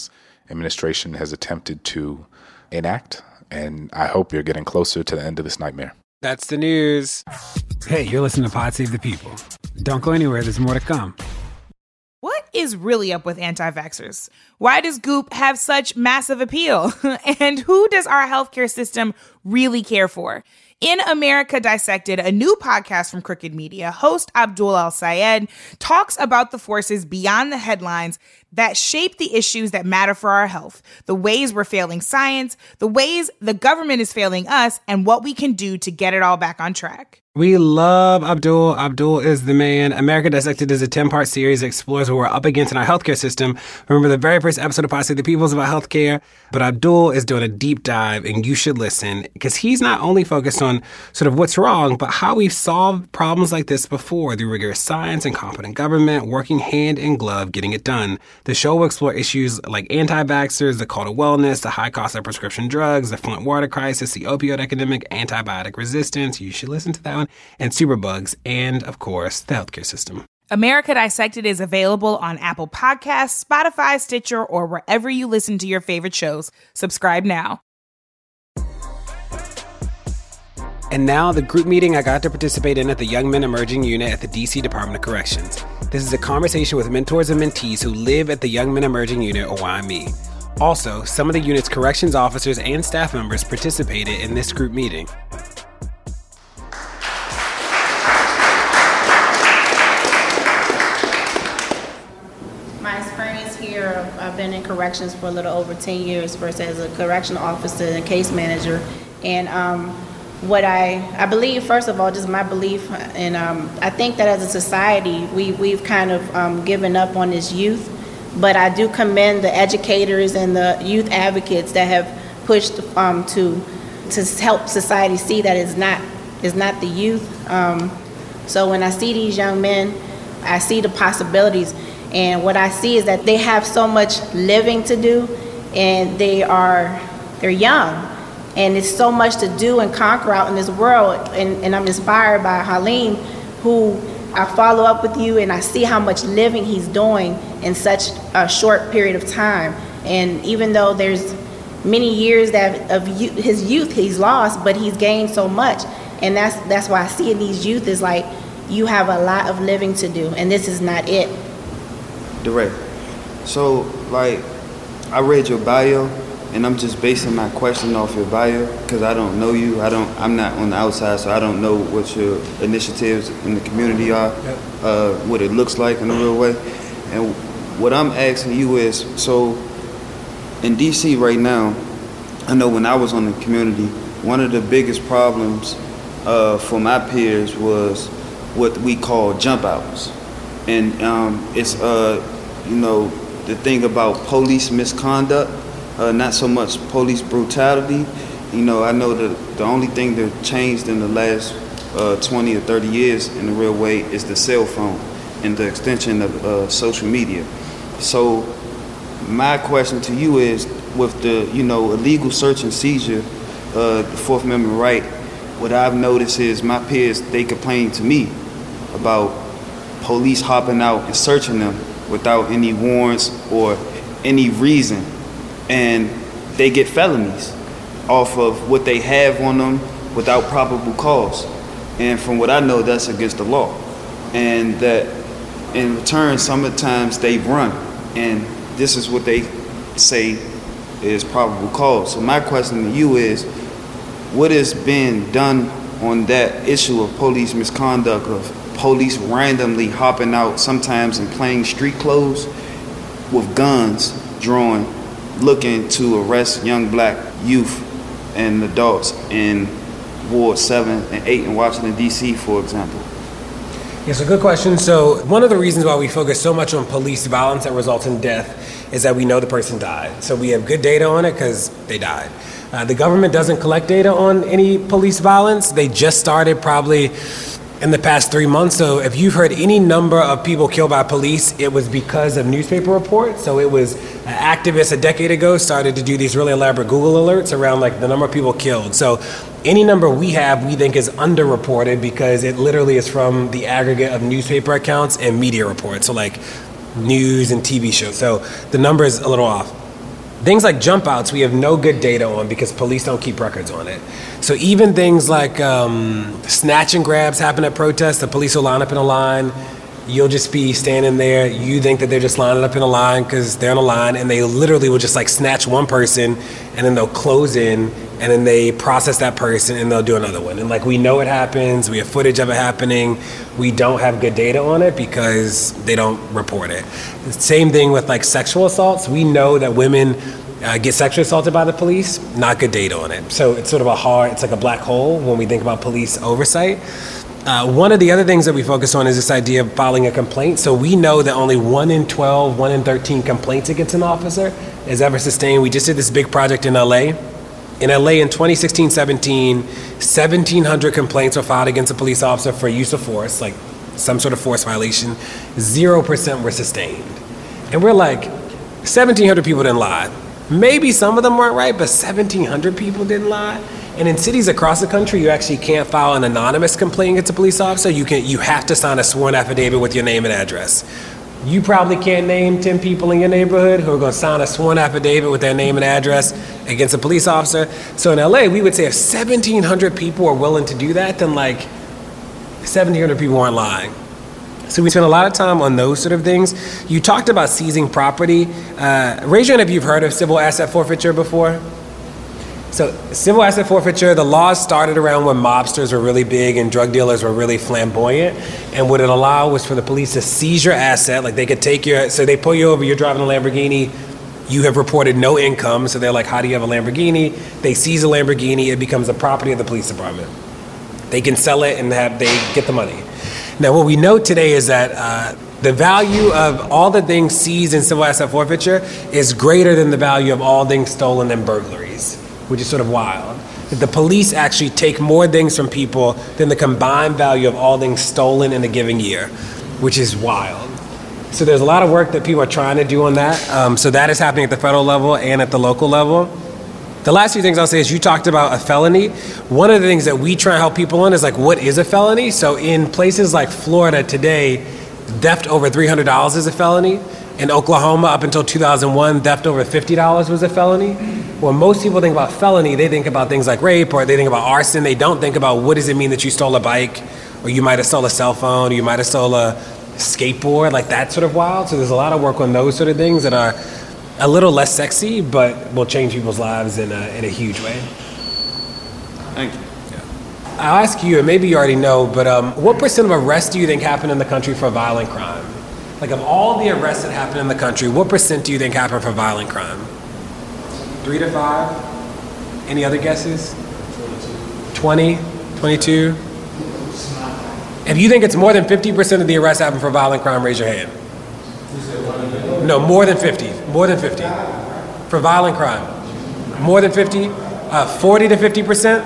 administration has attempted to enact. And I hope you're getting closer to the end of this nightmare. That's the news. Hey, you're listening to Pod Save the People. Don't go anywhere. There's more to come. What is really up with anti-vaxxers? Why does Goop have such massive appeal? And who does our healthcare system really care for? In America Dissected, a new podcast from Crooked Media, host Abdul El-Sayed talks about the forces beyond the headlines that shape the issues that matter for our health, the ways we're failing science, the ways the government is failing us, and what we can do to get it all back on track. We love Abdul. Abdul is the man. America Dissected is a ten-part series that explores what we're up against in our healthcare system. Remember, the very first episode of Pod Save the People is about healthcare, but Abdul is doing a deep dive, and you should listen, because he's not only focused on sort of what's wrong, but how we've solved problems like this before through rigorous science and competent government working hand in glove, getting it done. The show will explore issues like anti-vaxxers, the call to wellness, the high cost of prescription drugs, the Flint water crisis, the opioid epidemic, antibiotic resistance. You should listen to that one. And superbugs, and, of course, the healthcare system. America Dissected is available on Apple Podcasts, Spotify, Stitcher, or wherever you listen to your favorite shows. Subscribe now. And now the group meeting I got to participate in at the Young Men Emerging Unit at the D C Department of Corrections. This is a conversation with mentors and mentees who live at the Young Men Emerging Unit, or Y M E. Also, some of the unit's corrections officers and staff members participated in this group meeting. I've been in corrections for a little over ten years, first as a correctional officer and case manager. And um, what I, I believe, first of all, just my belief, and um, I think that as a society, we, we've kind of um, given up on this youth. But I do commend the educators and the youth advocates that have pushed um, to to help society see that it's not, it's not the youth. Um, so when I see these young men, I see the possibilities. And what I see is that they have so much living to do, and they are, they're young. And it's so much to do and conquer out in this world. And, and I'm inspired by Halim, who I follow up with you, and I see how much living he's doing in such a short period of time. And even though there's many years that of his youth he's lost, but he's gained so much. And that's, that's why I see in these youth is like, you have a lot of living to do, and this is not it. Direct. So, like, I read your bio, and I'm just basing my question off your bio because I don't know you. I don't. I'm not on the outside, so I don't know what your initiatives in the community are, yep. uh, what it looks like in a real way. And what I'm asking you is, so in D C right now, I know when I was on the community, one of the biggest problems uh, for my peers was what we call jump outs, and um, it's uh. you know, the thing about police misconduct, uh, not so much police brutality. You know, I know that the only thing that changed in the last uh, twenty or thirty years in a real way is the cell phone and the extension of uh, social media. So my question to you is, with the, you know, illegal search and seizure, uh, the Fourth Amendment right, what I've noticed is my peers, they complain to me about police hopping out and searching them without any warrants or any reason, and they get felonies off of what they have on them without probable cause. And from what I know, that's against the law. And that in return, sometimes they run, and this is what they say is probable cause. So my question to you is, what has been done on that issue of police misconduct, of police randomly hopping out, sometimes in plain street clothes, with guns drawn, looking to arrest young black youth and adults in Ward seven and eight in Washington, D C, for example? Yes, a good question. So one of the reasons why we focus so much on police violence that results in death is that we know the person died. So we have good data on it because they died. Uh, the government doesn't collect data on any police violence. They just started probably in the past three months. So if you've heard any number of people killed by police, it was because of newspaper reports. So it was uh, activists a decade ago started to do these really elaborate Google alerts around like the number of people killed. So any number we have, we think is underreported because it literally is from the aggregate of newspaper accounts and media reports. So like news and T V shows. So the number is a little off. Things like jump outs, we have no good data on because police don't keep records on it. So even things like um, snatch and grabs happen at protests. The police will line up in a line. You'll just be standing there. You think that they're just lining up in a line because they're in a line, and they literally will just like snatch one person, and then they'll close in, and then they process that person, and they'll do another one. And like we know it happens. We have footage of it happening. We don't have good data on it because they don't report it. The same thing with like sexual assaults. We know that women uh, get sexually assaulted by the police. Not good data on it. So it's sort of a hard. It's like a black hole when we think about police oversight. Uh, one of the other things that we focus on is this idea of filing a complaint. So we know that only one in twelve, one in thirteen complaints against an officer is ever sustained. We just did this big project in L A. In L A in twenty sixteen seventeen, seventeen hundred complaints were filed against a police officer for use of force, like some sort of force violation. Zero percent were sustained. And we're like, seventeen hundred people didn't lie. Maybe some of them weren't right, but seventeen hundred people didn't lie. And in cities across the country, you actually can't file an anonymous complaint against a police officer. You can, you have to sign a sworn affidavit with your name and address. You probably can't name ten people in your neighborhood who are going to sign a sworn affidavit with their name and address against a police officer. So in L A, we would say if seventeen hundred people are willing to do that, then like seventeen hundred people aren't lying. So we spend a lot of time on those sort of things. You talked about seizing property. Uh, raise your hand if you've heard of civil asset forfeiture before. So civil asset forfeiture, the laws started around when mobsters were really big and drug dealers were really flamboyant. And what it allowed was for the police to seize your asset. Like they could take your, so they pull you over, you're driving a Lamborghini, you have reported no income. So they're like, how do you have a Lamborghini? They seize a Lamborghini, it becomes the property of the police department. They can sell it and have, they get the money. Now what we know today is that uh, the value of all the things seized in civil asset forfeiture is greater than the value of all things stolen in burglaries, which is sort of wild. The police actually take more things from people than the combined value of all things stolen in a given year, which is wild. So there's a lot of work that people are trying to do on that. Um, so that is happening at the federal level and at the local level. The last few things I'll say is you talked about a felony. One of the things that we try to help people on is like, what is a felony? So in places like Florida today, theft over three hundred dollars is a felony. In Oklahoma, up until two thousand one, theft over fifty dollars was a felony. When most people think about felony, they think about things like rape or they think about arson. They don't think about what does it mean that you stole a bike, or you might have stole a cell phone, or you might have stole a skateboard, like that sort of wild. So there's a lot of work on those sort of things that are a little less sexy, but will change people's lives in a, in a huge way. Thank you. I'll ask you, and maybe you already know, but um, what percent of arrests do you think happen in the country for violent crime? Like of all the arrests that happen in the country, what percent do you think happen for violent crime? Three to five? Any other guesses? twenty, twenty-two? If you think it's more than fifty percent of the arrests happen for violent crime, raise your hand. No, more than fifty. More than fifty. For violent crime. More than fifty? Uh, forty to fifty percent?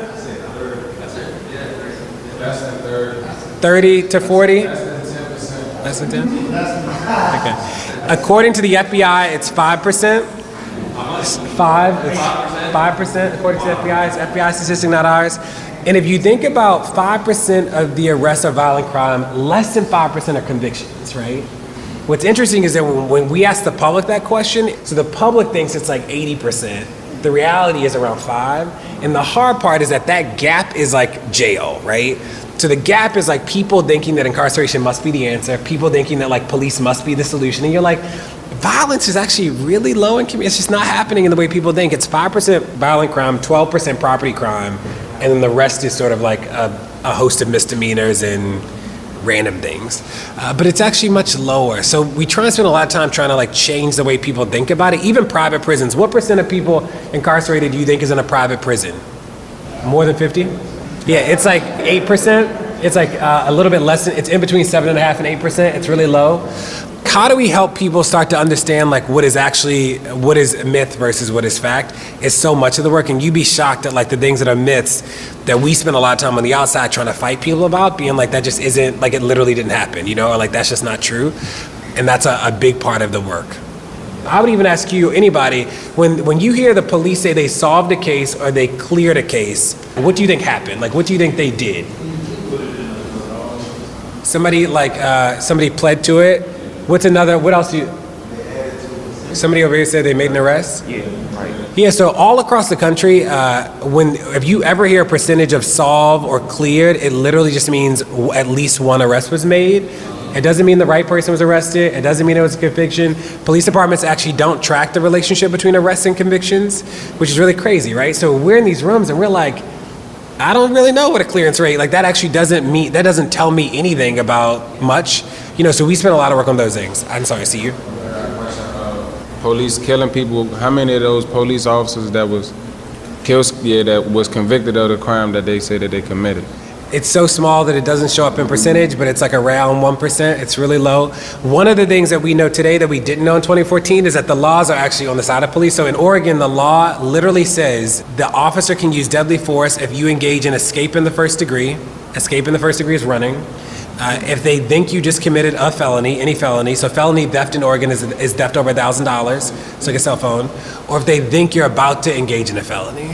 thirty to forty? Less than ten? Okay. According to the F B I, it's five percent. It's five. It's five percent according to the F B I. It's F B I statistic, not ours. And if you think about five percent of the arrests of violent crime, less than five percent are convictions, right? What's interesting is that when we ask the public that question, so the public thinks it's like eighty percent. The reality is around five. And the hard part is that that gap is like jail, right? So the gap is like people thinking that incarceration must be the answer, people thinking that like police must be the solution. And you're like, violence is actually really low in community. It's just not happening in the way people think. It's five percent violent crime, twelve percent property crime, and then the rest is sort of like a, a host of misdemeanors and random things. Uh, but it's actually much lower. So we try to spend a lot of time trying to like change the way people think about it. Even private prisons. What percent of people incarcerated do you think is in a private prison? More than fifty? Yeah, it's like eight percent. It's like uh, a little bit less than, it's in between seven and a half and eight percent. It's really low. How do we help people start to understand like what is actually, what is myth versus what is fact? It's so much of the work, and you'd be shocked at like the things that are myths that we spend a lot of time on the outside trying to fight people about, being like that just isn't, like it literally didn't happen, you know, or like that's just not true. And that's a, a big part of the work. I would even ask you, anybody, when when you hear the police say they solved a case or they cleared a case, what do you think happened? Like what do you think they did? Somebody like, uh, somebody pled to it. What's another, what else do you? Somebody over here said they made an arrest? Yeah, right. Yeah, so all across the country, uh, when if you ever hear a percentage of solved or cleared, it literally just means w- at least one arrest was made. It doesn't mean the right person was arrested. It doesn't mean it was a conviction. Police departments actually don't track the relationship between arrests and convictions, which is really crazy, right? So we're in these rooms and we're like, I don't really know what a clearance rate, like that actually doesn't mean, that doesn't tell me anything about much. You know, so we spent a lot of work on those things. I'm sorry, I see you. Police killing people, how many of those police officers that was killed, yeah, that was convicted of the crime that they say that they committed? It's so small that it doesn't show up in percentage, but it's like around one percent. It's really low. One of the things that we know today that we didn't know in twenty fourteen is that the laws are actually on the side of police. So in Oregon, the law literally says the officer can use deadly force if you engage in escape in the first degree. Escape in the first degree is running. Uh, if they think you just committed a felony, any felony, so felony theft in Oregon is, is theft over one thousand dollars, so like a cell phone, or if they think you're about to engage in a felony,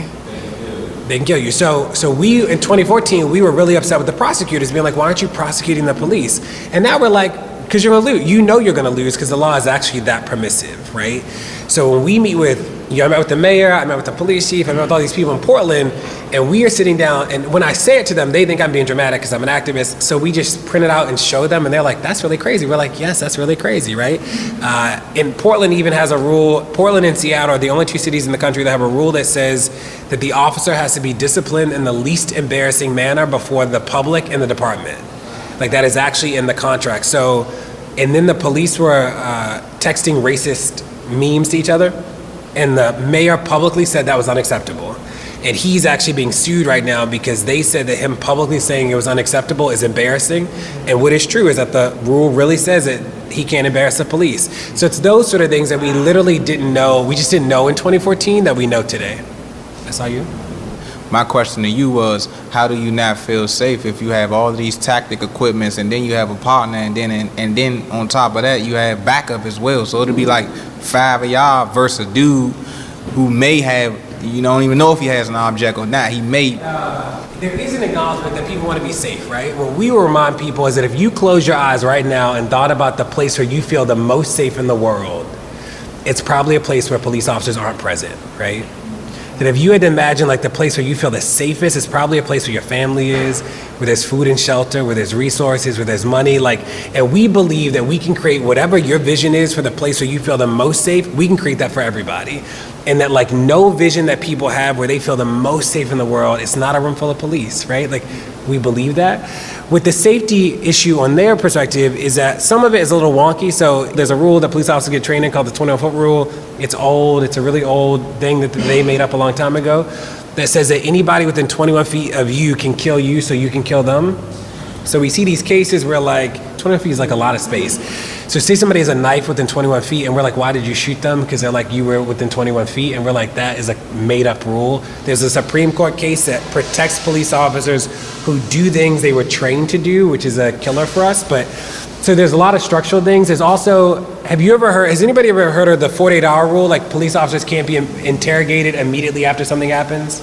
they can kill you. So so we, in twenty fourteen, we were really upset with the prosecutors being like, why aren't you prosecuting the police? And now we're like, because you're going to lose. You know you're going to lose because the law is actually that permissive, right? So when we meet with, you know, I met with the mayor, I met with the police chief, I met with all these people in Portland, and we are sitting down, and when I say it to them, they think I'm being dramatic because I'm an activist, so we just print it out and show them, and they're like, that's really crazy. We're like, yes, that's really crazy, right? Uh, and Portland even has a rule, Portland and Seattle are the only two cities in the country that have a rule that says that the officer has to be disciplined in the least embarrassing manner before the public and the department. Like that is actually in the contract. So, and then the police were uh, texting racist memes to each other, and the mayor publicly said that was unacceptable. And he's actually being sued right now because they said that him publicly saying it was unacceptable is embarrassing. And what is true is that the rule really says that he can't embarrass the police. So it's those sort of things that we literally didn't know. We just didn't know in twenty fourteen that we know today. That's all you. My question to you was, how do you not feel safe if you have all of these tactic equipments and then you have a partner and then and, and then on top of that you have backup as well? So it'll be like five of y'all versus a dude who may have, you don't even know if he has an object or not. He may. Uh, there is an acknowledgement that people want to be safe, right? What we will remind people is that if you close your eyes right now and thought about the place where you feel the most safe in the world, it's probably a place where police officers aren't present, right? That if you had to imagine like the place where you feel the safest, it's probably a place where your family is, where there's food and shelter, where there's resources, where there's money. Like, and we believe that we can create whatever your vision is for the place where you feel the most safe, we can create that for everybody. And that like no vision that people have where they feel the most safe in the world, it's not a room full of police, right? Like we believe that. With the safety issue on their perspective is that some of it is a little wonky. So there's a rule that police officers get trained in called the twenty-one foot rule. It's old, it's a really old thing that they made up a long time ago that says that anybody within twenty-one feet of you can kill you so you can kill them. So we see these cases where like twenty-one feet is like a lot of space. So say somebody has a knife within twenty-one feet and we're like, why did you shoot them? Because they're like, you were within twenty-one feet. And we're like, that is a made up rule. There's a Supreme Court case that protects police officers who do things they were trained to do, which is a killer for us. But so there's a lot of structural things. There's also, have you ever heard, has anybody ever heard of the forty-eight hour rule? Like police officers can't be interrogated immediately after something happens.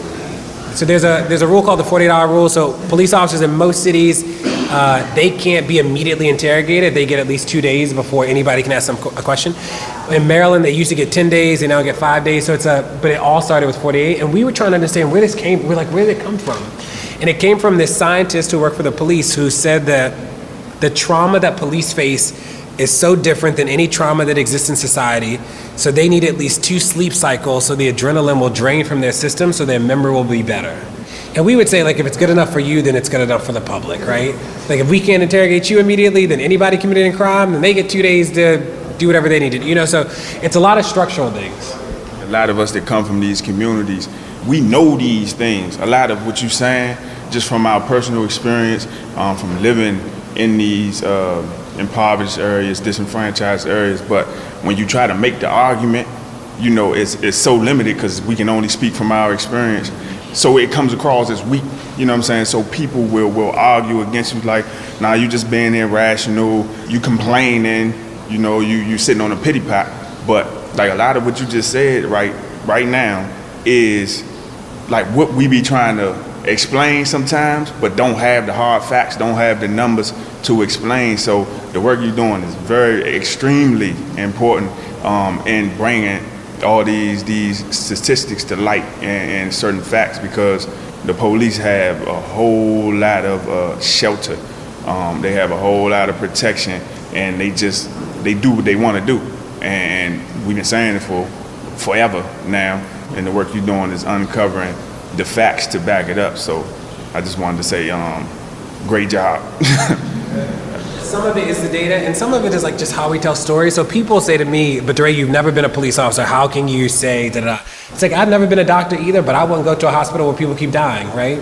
So there's a there's a rule called the forty-eight hour rule. So police officers in most cities, uh, they can't be immediately interrogated. They get at least two days before anybody can ask them a question. In Maryland, they used to get ten days. They now get five days. So it's a, but it all started with forty-eight. And we were trying to understand where this came. We're like, where did it come from? And it came from this scientist who worked for the police who said that the trauma that police face is so different than any trauma that exists in society. So they need at least two sleep cycles so the adrenaline will drain from their system so their memory will be better. And we would say, like, if it's good enough for you, then it's good enough for the public, right? Like, if we can't interrogate you immediately, then anybody committing a crime, then they get two days to do whatever they need to do, you know? So it's a lot of structural things. A lot of us that come from these communities, we know these things. A lot of what you're saying, just from our personal experience, um, from living in these uh, impoverished areas, disenfranchised areas. But when you try to make the argument, you know, it's it's so limited because we can only speak from our experience. So it comes across as weak, you know what I'm saying? So people will, will argue against you like, nah, you just being irrational, you complaining, you know, you, you sitting on a pity pot. But like a lot of what you just said right right now is like what we be trying to explain sometimes, but don't have the hard facts, don't have the numbers to explain. So the work you're doing is very extremely important, um, in bringing all these these statistics to light and, and certain facts, because the police have a whole lot of uh, shelter. Um, they have a whole lot of protection, and they just they do what they want to do. And we've been saying it for forever now, and the work you're doing is uncovering the facts to back it up. So I just wanted to say, um, great job. Some of it is the data, and some of it is like just how we tell stories. So people say to me, but Dre, you've never been a police officer. How can you say that? It's like, I've never been a doctor either, but I wouldn't go to a hospital where people keep dying, right?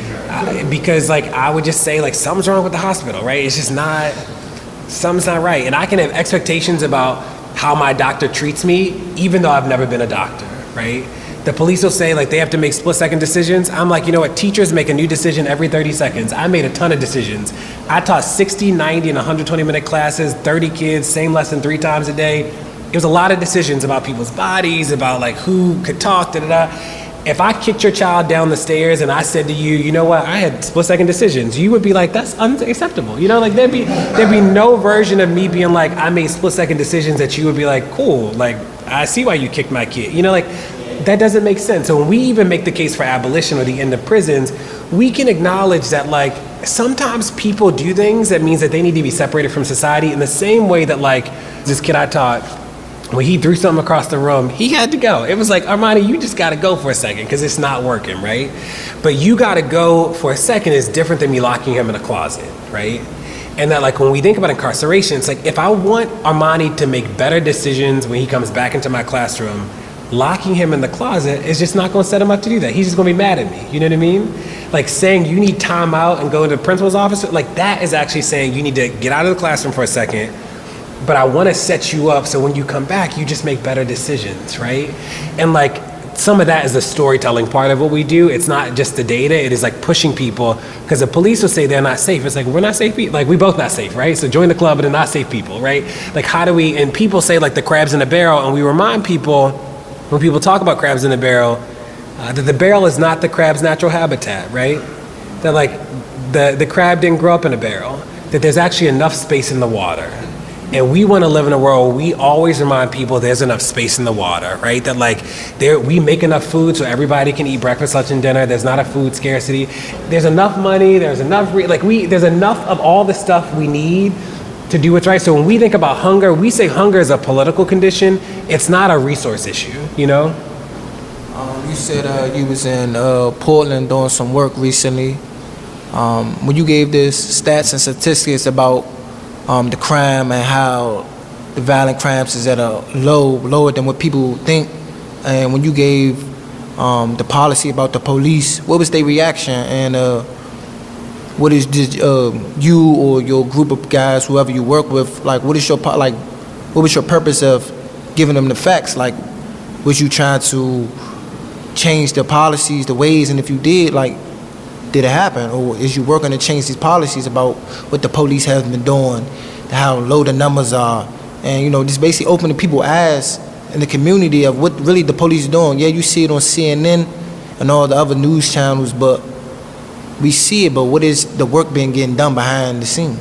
Uh, because like, I would just say like, something's wrong with the hospital, right? It's just not, something's not right. And I can have expectations about how my doctor treats me, even though I've never been a doctor, right? The police will say like they have to make split second decisions. I'm like, you know what, teachers make a new decision every thirty seconds. I made a ton of decisions. I taught sixty, ninety, and one hundred twenty minute classes, thirty kids, same lesson three times a day. It was a lot of decisions about people's bodies, about like who could talk, da da da. If I kicked your child down the stairs and I said to you, you know what, I had split second decisions, you would be like, that's unacceptable. You know, like there'd be there'd be no version of me being like, I made split second decisions that you would be like, cool, like I see why you kicked my kid. You know, like that doesn't make sense. So when we even make the case for abolition or the end of prisons, we can acknowledge that like sometimes people do things that means that they need to be separated from society, in the same way that like this kid I taught, when he threw something across the room, he had to go. It was like, Armani, you just gotta go for a second because it's not working, right? But you gotta go for a second is different than me locking him in a closet, right? And that like when we think about incarceration, it's like if I want Armani to make better decisions when he comes back into my classroom, locking him in the closet is just not going to set him up to do that. He's just going to be mad at me. You know what I mean? Like saying you need time out and go to the principal's office, like that is actually saying you need to get out of the classroom for a second, but I want to set you up so when you come back, you just make better decisions, right? And like some of that is the storytelling part of what we do. It's not just the data. It is like pushing people, because the police will say they're not safe. It's like, we're not safe people. Like we both not safe, right? So join the club, but they're not safe people, right? Like how do we, and people say like the crabs in the barrel, and we remind people when people talk about crabs in the barrel, uh, that the barrel is not the crab's natural habitat, right? That like the, the crab didn't grow up in a barrel, that there's actually enough space in the water. And we want to live in a world where we always remind people there's enough space in the water, right? That like there we make enough food so everybody can eat breakfast, lunch, and dinner. There's not a food scarcity. There's enough money, there's enough, re- like we, there's enough of all the stuff we need to do what's right. So when we think about hunger, we say hunger is a political condition. It's not a resource issue, you know? Um, you said uh, you was in uh, Portland doing some work recently. Um, when you gave this stats and statistics about um, the crime and how the violent crimes is at a low, lower than what people think, and when you gave um, the policy about the police, what was their reaction? And uh, what is this, uh, you or your group of guys, whoever you work with, like what is your like, what was your purpose of giving them the facts? Like, was you trying to change the policies, the ways, and if you did, like, did it happen, or is you working to change these policies about what the police have been doing, how low the numbers are, and you know, just basically opening people's eyes in the community of what really the police are doing? Yeah, you see it on C N N and all the other news channels, but we see it, but what is the work being getting done behind the scene?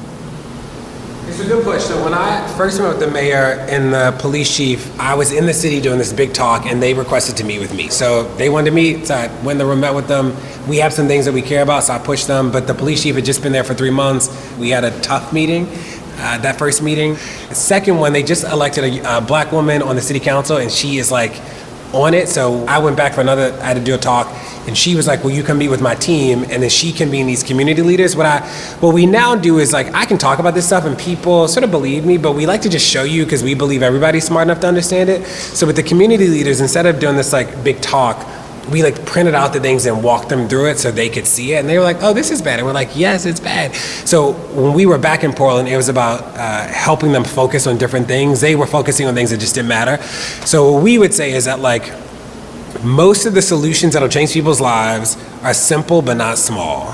It's a good push. So when I first met with the mayor and the police chief, I was in the city doing this big talk, and they requested to meet with me. So they wanted to meet, so I went in the room, met with them. We have some things that we care about, so I pushed them, but the police chief had just been there for three months. We had a tough meeting, uh, that first meeting. The second one, they just elected a, a black woman on the city council, and she is like on it. So I went back for another, I had to do a talk, and she was like, will you come meet with my team? And then she convened these community leaders. What I, what we now do is like, I can talk about this stuff and people sort of believe me, but we like to just show you because we believe everybody's smart enough to understand it. So with the community leaders, instead of doing this like big talk, we like printed out the things and walked them through it so they could see it. And they were like, oh, this is bad. And we're like, yes, it's bad. So when we were back in Portland, it was about uh, helping them focus on different things. They were focusing on things that just didn't matter. So what we would say is that like, most of the solutions that'll change people's lives are simple but not small.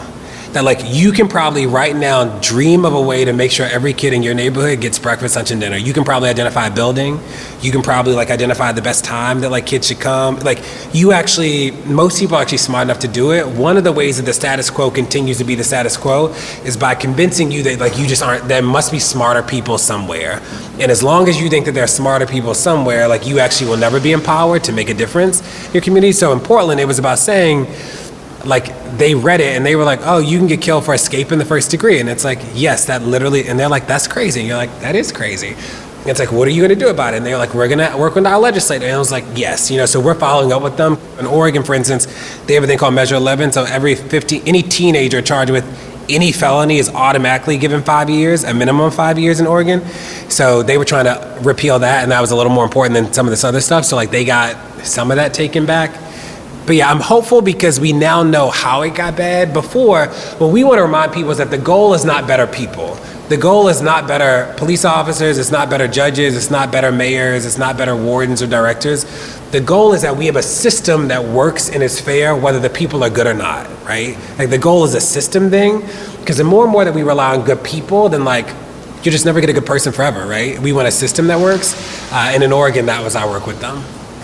that like you can probably right now dream of a way to make sure every kid in your neighborhood gets breakfast, lunch, and dinner. You can probably identify a building. You can probably like identify the best time that like kids should come. Like you actually, most people are actually smart enough to do it. One of the ways that the status quo continues to be the status quo is by convincing you that like you just aren't, there must be smarter people somewhere. And as long as you think that there are smarter people somewhere, like you actually will never be empowered to make a difference in your community. So in Portland, it was about saying, like they read it and they were like, oh, you can get killed for escape in the first degree. And it's like, yes, that literally, and they're like, that's crazy. And you're like, that is crazy. And it's like, what are you going to do about it? And they're like, we're going to work with our legislator. And I was like, yes, you know, so we're following up with them. In Oregon, for instance, they have a thing called Measure eleven. So every fifteen, any teenager charged with any felony is automatically given five years, a minimum of five years in Oregon. So they were trying to repeal that, and that was a little more important than some of this other stuff. So like they got some of that taken back. But yeah, I'm hopeful because we now know how it got bad. Before, what we want to remind people is that the goal is not better people. The goal is not better police officers, it's not better judges, it's not better mayors, it's not better wardens or directors. The goal is that we have a system that works and is fair whether the people are good or not, right? Like the goal is a system thing, because the more and more that we rely on good people, then like, you just never get a good person forever, right? We want a system that works, uh, and in Oregon, that was our work with them.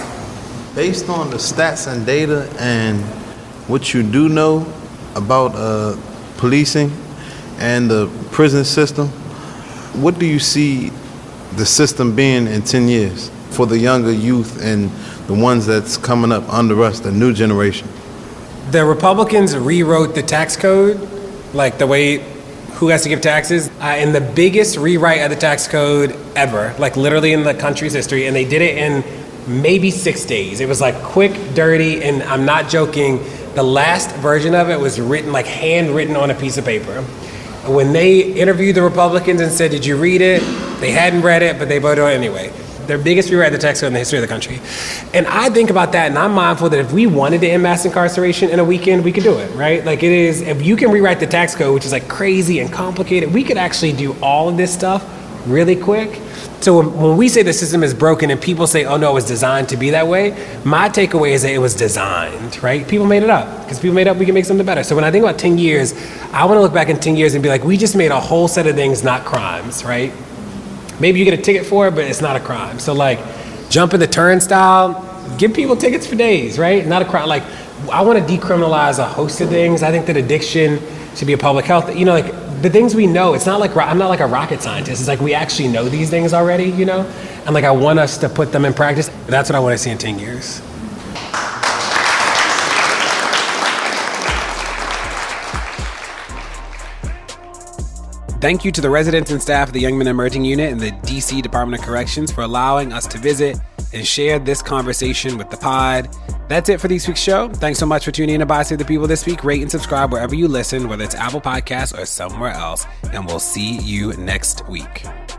Based on the stats and data and what you do know about uh, policing and the prison system, what do you see the system being in ten years for the younger youth and the ones that's coming up under us, the new generation? The Republicans rewrote the tax code, like the way who has to give taxes, uh, in the biggest rewrite of the tax code ever, like literally in the country's history, and they did it in maybe six days. It was like quick, dirty, and I'm not joking, the last version of it was written, like handwritten on a piece of paper. When they interviewed the Republicans and said, did you read it? They hadn't read it, but they voted on it anyway. Their biggest rewrite of the tax code in the history of the country. And I think about that, and I'm mindful that if we wanted to end mass incarceration in a weekend, we could do it, right? Like it is, if you can rewrite the tax code, which is like crazy and complicated, we could actually do all of this stuff really quick. So when, when we say the system is broken and people say, oh no, it was designed to be that way, my takeaway is that it was designed, right? People made it up. Because people made up, we can make something better. So when I think about ten years, I want to look back in ten years and be like, we just made a whole set of things not crimes, right? Maybe you get a ticket for it, but it's not a crime. So like, jump in the turnstile, give people tickets for days, right? Not a crime. Like, I want to decriminalize a host of things. I think that addiction should be a public health, you know, like the things we know, it's not like, I'm not like a rocket scientist. It's like we actually know these things already, you know? And like, I want us to put them in practice. That's what I want to see in ten years. Thank you to the residents and staff of the Young Men Emerging Unit and the D C Department of Corrections for allowing us to visit and share this conversation with the pod. That's it for this week's show. Thanks so much for tuning in to Pod Save the People this week. Rate and subscribe wherever you listen, whether it's Apple Podcasts or somewhere else. And we'll see you next week.